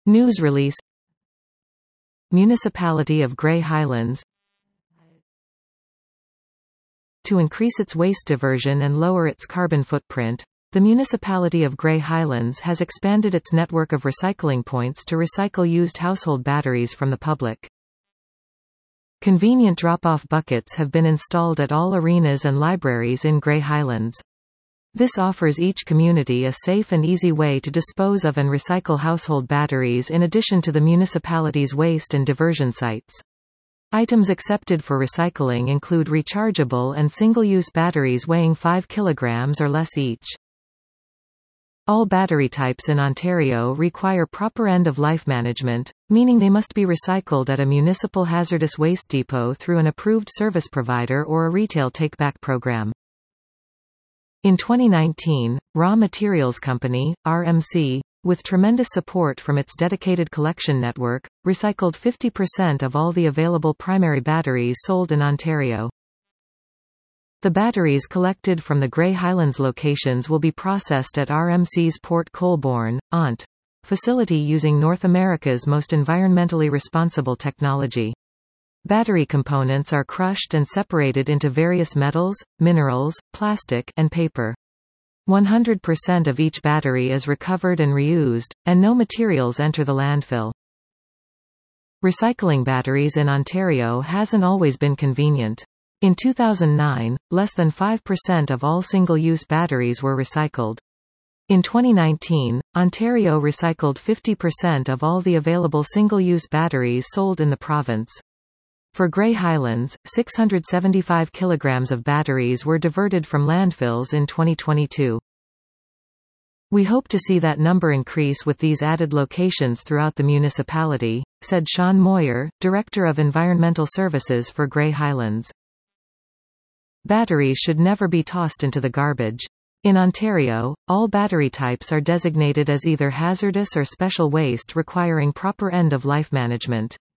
News release. Municipality of Grey Highlands. To increase its waste diversion and lower its carbon footprint, the municipality of Grey Highlands has expanded its network of recycling points to recycle used household batteries from the public. Convenient drop-off buckets have been installed at all arenas and libraries in Grey Highlands. This offers each community a safe and easy way to dispose of and recycle household batteries in addition to the municipality's waste and diversion sites. Items accepted for recycling include rechargeable and single-use batteries weighing 5 kg or less each. All battery types in Ontario require proper end-of-life management, meaning they must be recycled at a municipal hazardous waste depot through an approved service provider or a retail take-back program. In 2019, Raw Materials Company, RMC, with tremendous support from its dedicated collection network, recycled 50% of all the available primary batteries sold in Ontario. The batteries collected from the Grey Highlands locations will be processed at RMC's Port Colborne, ONT, facility using North America's most environmentally responsible technology. Battery components are crushed and separated into various metals, minerals, plastic, and paper. 100% of each battery is recovered and reused, and no materials enter the landfill. Recycling batteries in Ontario hasn't always been convenient. In 2009, less than 5% of all single-use batteries were recycled. In 2019, Ontario recycled 50% of all the available single-use batteries sold in the province. For Grey Highlands, 675 kilograms of batteries were diverted from landfills in 2022. We hope to see that number increase with these added locations throughout the municipality, said Sean Moyer, Director of Environmental Services for Grey Highlands. Batteries should never be tossed into the garbage. In Ontario, all battery types are designated as either hazardous or special waste requiring proper end-of-life management.